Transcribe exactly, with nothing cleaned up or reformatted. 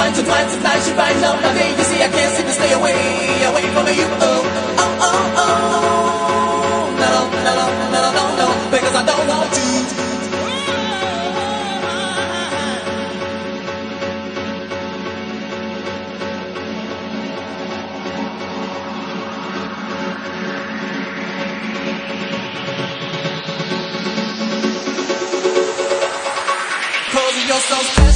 once or twice, if not, she finds out nothing. You see, I can't seem to stay away, away from you. Oh, oh, oh, oh. No, no, no, no, no, no, no, because I don't want to. Cause you're so special.